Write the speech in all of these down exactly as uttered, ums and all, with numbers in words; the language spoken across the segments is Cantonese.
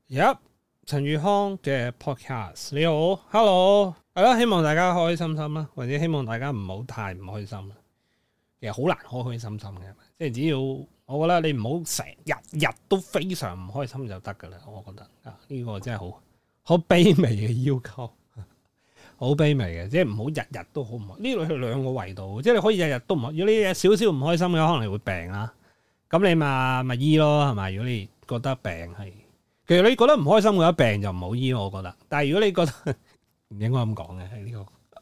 Yep， 陳宇康嘅 podcast，你好 ，hello，係啦，希望大家開開心心啦，或者希望大家唔好太唔開心啦。其實好難開開心心嘅，即係只要我覺得你唔好成日日都非常唔開心就得噶啦。我覺得啊，呢、這個真係好好卑微嘅要求，好卑微嘅，即係唔好日日都好唔開心。呢度係兩個維度，即係你可以日日都唔開心，如果你日少少唔開心嘅，可能你會病啦。咁你咪咪醫咯，係咪？如果你覺得病係。其實你覺得唔開心嘅話，病就唔好醫，我覺得。但係如果你覺得唔應該咁講嘅，係呢個，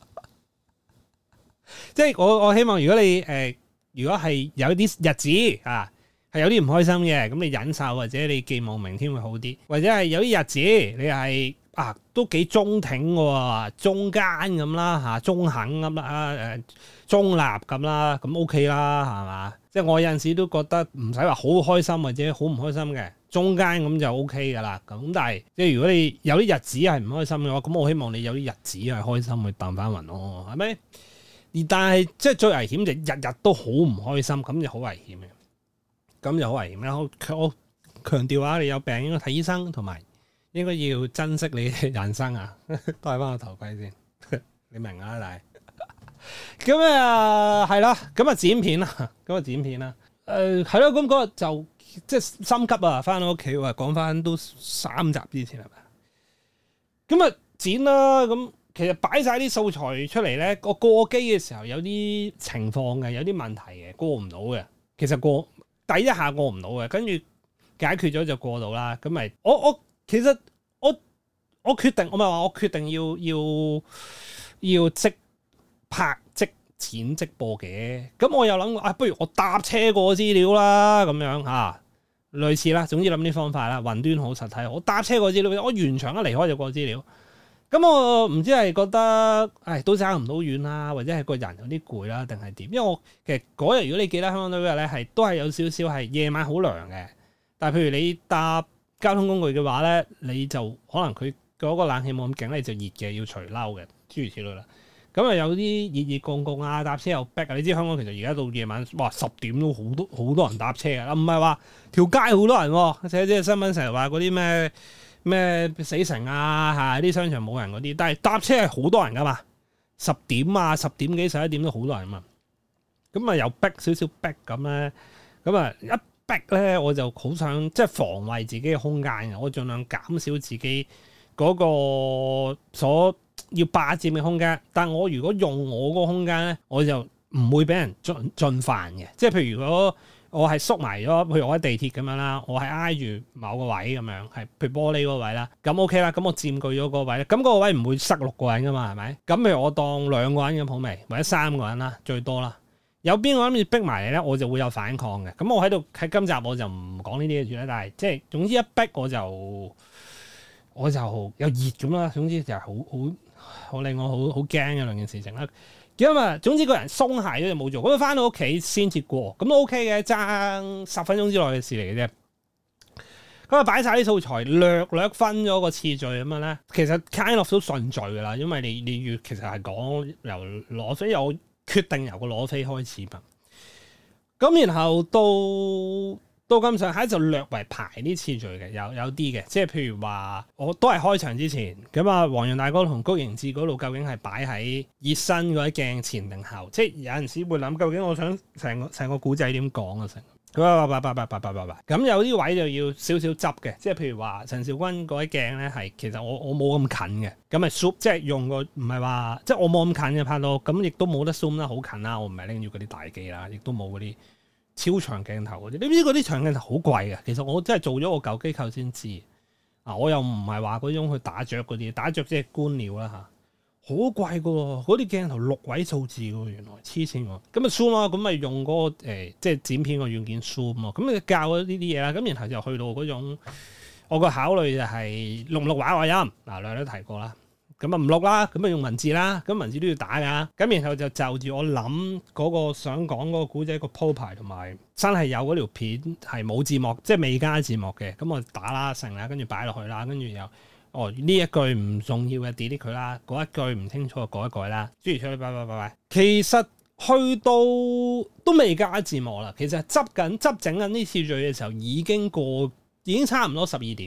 即係我我希望如果你誒、呃，如果係有啲日子啊，係有啲唔開心嘅，咁你忍受或者你寄望明天會好啲，或者係有啲日子你係啊都幾中挺嘅，中間咁啦吓，中肯咁啦，誒中立咁啦，咁 OK 啦，係嘛？即係我有陣時都覺得唔使話好開心或者好唔開心嘅。中間咁就 O K 噶啦，咁但係即係如果你有啲日子係唔開心嘅話，咁我希望你有啲日子係開心去彈翻雲咯，係咪？而但係即係最危險就日日都好唔開心，咁就好危險嘅，咁就好危險啦。我我強調下，你有病應該睇醫生，同埋應該要珍惜你嘅人生啊！戴翻個頭盔先，你明啊？但係咁啊，係啦，咁啊剪片啦，咁啊剪片啦，誒係咯，咁嗰日就。即係心急啊！翻到屋企話講翻都三集之前係咪？咁啊剪啦，咁其實擺晒啲素材出嚟咧，我過機嘅時候有啲情況嘅，有啲問題嘅，過唔到嘅。其實過第一下過唔到嘅，跟住解決咗就過到啦。咁咪我我其實我我決定，我咪話我決定要要要即拍即剪即播嘅。咁我又諗啊，不如我搭車過資料啦，咁樣嚇。類似啦，總之諗啲方法啦，雲端好實體。我搭車過資料，我完場一離開就過資料。咁我唔知係覺得，唉，都爭唔到遠啦，或者係個人有啲攰啦，定係點？因為我其實嗰日如果你記得香港嗰日咧，係都係有少少係夜晚好涼嘅。但係譬如你搭交通工具嘅話咧，你就可能佢嗰個冷氣冇咁勁咧，就熱嘅，要除褸嘅，諸如此類啦。咁啊有啲熱熱公公啊，搭車又逼啊！你知香港其實而家到夜晚，哇十點都好多好多人搭車啊！唔係話條街好多人，而且即係新聞成日話嗰啲咩咩死城啊嚇，啲商場冇人嗰啲，但係搭車係好多人噶嘛，十點啊十點幾十一點都好多人嘛。咁啊又逼少少逼咁咧，咁啊一逼咧我就好想即係防衞自己嘅空間嘅，我盡量減少自己嗰個所要霸佔嘅空間，但我如果用我嗰個空間咧，我就唔會俾人進進犯嘅。即係譬如如果我係縮埋咗，譬如我喺地鐵咁樣啦，我係挨住某個位咁樣，係譬如玻璃嗰個位啦，咁 OK 啦，咁我佔據咗嗰個位咧，咁嗰個位唔會塞六個人噶嘛，係咪？咁譬如我當兩個人嘅好未，或者三個人啦，最多啦，有邊個諗住逼埋嚟咧，我就會有反抗嘅。咁我喺度喺今集我就唔講呢啲嘢住啦，但係即係總之一逼我就我就有熱咁啦，總之就係好好。好令我好好驚嘅兩件事情啦，咁啊，總之個人鬆懈咗就冇做，咁翻到屋企先至過，咁都 OK 嘅，爭十分鐘之內嘅事嚟嘅啫。咁啊，擺晒啲素材，略略分咗個次序咁樣咧，其實 kind of 都順序噶啦，因為你你要其實係講由攞飛，我決定由個攞飛開始嘛。咁然後到。到咁上下就略為排啲次序嘅，有有啲嘅，即係譬如話，我都係開場之前，咁啊，黃洋大哥同谷盈志嗰度究竟係擺喺熱身嗰啲鏡前定後？即係有陣時會諗，究竟我想成個成個古仔點講啊？成咁啊，叭叭叭叭叭叭叭，咁有啲位就要少少執嘅，即係譬如話陳兆軍嗰啲鏡咧，係其實我我冇咁近嘅，咁咪 zoom 即係用個唔係話，即係我冇咁近嘅拍到，咁亦都冇得 zoom 得好近啦，我唔係拎住嗰啲大機啦，亦都冇嗰啲。超長鏡頭嗰啲，你知嗰啲長鏡頭好貴嘅。其實我真係做咗個舊機構先知啊！我又唔係話嗰種去打雀嗰啲，打雀即係官僚啦嚇，好貴噶喎！嗰啲鏡頭六位數字喎，原來黐線喎。咁啊 zoom 啦，咁咪用嗰個誒即係剪片個軟件 zoom 咯。咁你教咗呢啲嘢啦，咁然後就去到嗰種，我個考慮就係錄唔錄畫外音嗱，兩都提過啦。咁啊唔錄啦，咁啊用文字啦，咁文字都要打噶，咁然後就就住我諗嗰個想講嗰個古仔個鋪排，同埋真係有嗰條片係冇字幕，即係未加字幕嘅，咁我打啦成啦，跟住擺落去啦，跟住又哦呢一句唔重要嘅 delete 佢啦，嗰一句唔清楚就改一改啦，諸如此類，拜拜拜拜。其實去到都未加字幕啦，其實執緊執整緊呢次序嘅時候已經過，已經差唔多十二點噶啦。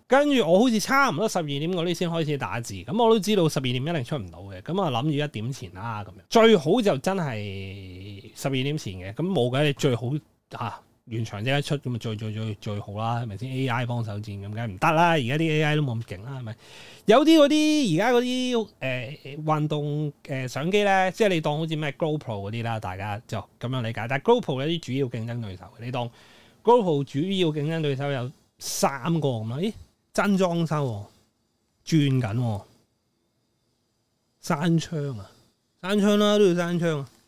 跟住我好似差唔多十二點嗰啲先開始打字，咁我都知道十二點一定出唔到嘅，咁啊諗住一點前啦咁樣，最好就真係十二點前嘅，咁冇計你最好啊完場即刻出，咁啊最最最最好啦，係咪先 A I 幫手戰咁梗係唔得啦，而家啲 A I 都冇咁勁啦，係咪？有啲嗰啲而家嗰啲誒運動誒相機咧，即係你當好似咩 GoPro 嗰啲啦，大家就咁樣理解。但係 GoPro 有啲主要競爭對手，你當 GoPro 主要競爭對手有三個咁啦，咦？真裝修喎，轉緊喎，閂窗啊，閂窗啦，都要閂窗啊！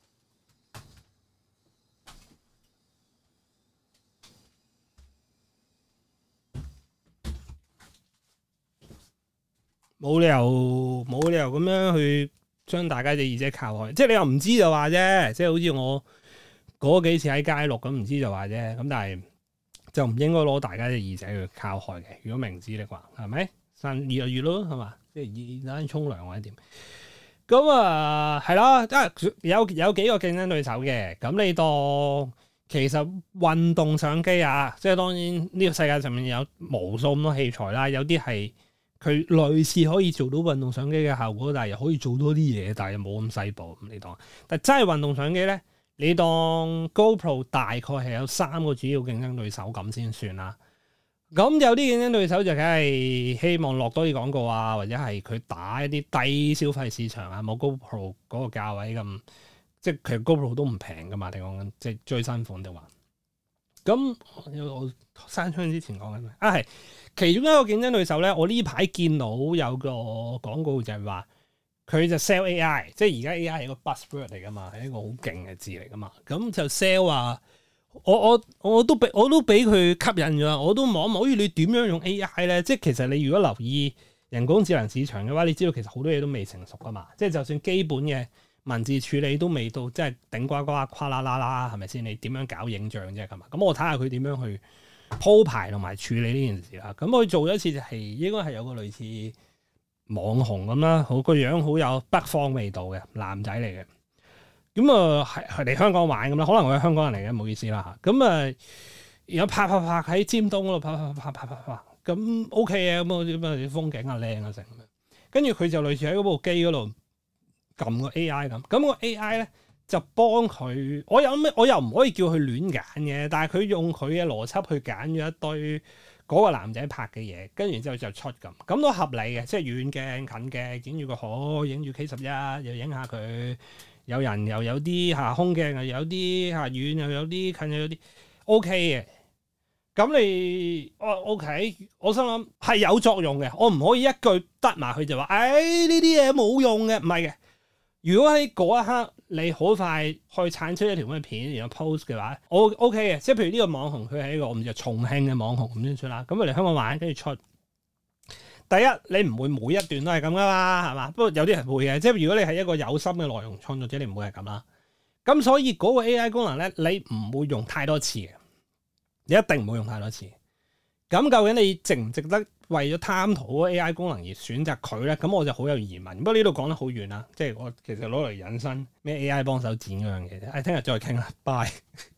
冇理由冇理由咁樣去將大家隻耳仔靠開，即係你又唔知就話啫，即係好似我嗰幾次喺街錄咁，唔知就話啫，咁但係。就唔應該攞大家嘅耳仔去靠開嘅。如果明知的話，係咪？散熱就熱咯，係嘛？即係熱冷沖涼或者點？咁啊，係啦，即係有有幾個競爭對手嘅。咁你當其實運動相機啊，即係當然呢個世界上面有無數咁多器材啦，有啲係佢類似可以做到運動相機嘅效果，但係又可以做多啲嘢，但係又冇咁細部。咁你當，但真係運動相機咧？你當 GoPro 大概係有三個主要競爭對手咁先算啦。咁有啲競爭對手就梗係希望落多啲廣告啊，或者係佢打一啲低消費市場啊，冇 GoPro 嗰個價位咁。即係其實 GoPro 都唔平噶嘛，你講緊即係最新款嘅話。咁我閂窗之前講緊咩啊？係其中一個競爭對手咧，我呢排見到有個廣告就係話。佢就 sell A I，即係而家 A I 係一個 buzzword 嚟噶嘛，係一個好勁嘅字嚟噶嘛。咁就 sell 話，我我我都俾我都俾佢吸引咗，我都望一望，咦？你點樣用 A I 咧？即係其實你如果留意人工智能市場嘅話，你知道其實好多嘢都未成熟噶嘛。即係就算基本嘅文字處理都未到，即係頂呱呱、誇啦啦啦，係咪先？你點樣搞影像啫？咁啊，咁我睇下佢點樣去鋪排同埋處理呢件事啦。咁佢做咗一次就係、是、應該係有個類似。網紅咁啦，好個樣好有北方味道嘅男仔嚟嘅，咁啊係係嚟香港玩咁啦，可能佢係香港人嚟嘅，唔好意思啦嚇。咁啊，有拍拍拍喺尖東嗰度拍拍拍拍拍拍，咁 OK 嘅，咁啊啲風景啊靚啊成咁樣。跟住佢就類似喺嗰部機嗰度撳個 A I 咁，咁個 A I 咧就幫佢，我有咩我又唔可以叫佢亂揀嘅，但係佢用佢嘅邏輯去揀咗一堆。嗰個男仔拍嘅嘢，跟住之後就出咁，咁都合理嘅，即係遠鏡近鏡，影住個海，影住 K 十一，又影下佢，有人又有啲嚇空鏡，又有啲嚇遠，又有啲近，又有啲 OK 嘅。咁你哦 OK，我心諗係有作用嘅，我唔可以一句得埋佢就話，誒呢啲嘢冇用嘅，唔係嘅。如果喺嗰一刻你好快去產出一條咁嘅片，然後 post 嘅話，我 OK 嘅。即係譬如呢個網紅，佢係一個我唔知重慶嘅網紅咁先出啦。咁佢嚟香港玩，跟住出。第一，你唔會每一段都係咁噶嘛，係嘛？不過有啲人會嘅。即係如果你係一個有心嘅內容創作者，你唔會係咁啦。咁所以嗰個 A I 功能咧，你唔會用太多次嘅。你一定唔會用太多次。咁究竟你值唔值得為咗貪圖 A I 功能而選擇佢咧？咁我就好有疑問。不過呢度講得好遠啦，即係我其實攞嚟引申咩 A I 幫手剪嗰樣嘢啫。誒，聽日再傾啦，拜。